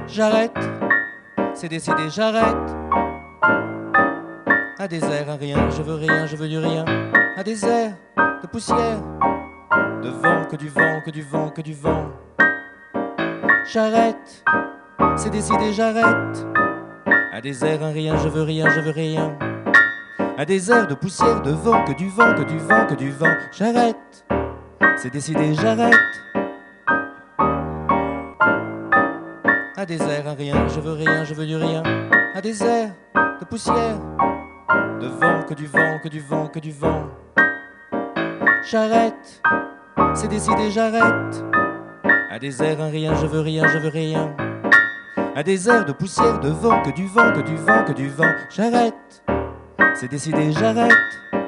J'arrête, c'est décidé, j'arrête. Un désert, un rien, je veux rien, je veux du rien. Un désert de poussière, de vent, que du vent, que du vent, que du vent. J'arrête, c'est décidé, j'arrête. Un désert, un rien, je veux rien, je veux rien. Un désert de poussière, de vent, que du vent, que du vent, que du vent. J'arrête, c'est décidé, j'arrête. Un désert, un rien, je veux rien, je veux du rien. Un désert de poussière, de vent, que du vent, que du vent, que du vent. J'arrête, c'est décidé, j'arrête. Un désert, un rien, je veux rien, je veux rien. Un désert de poussière, de vent, que du vent, que du vent, que du vent. J'arrête, c'est décidé, j'arrête.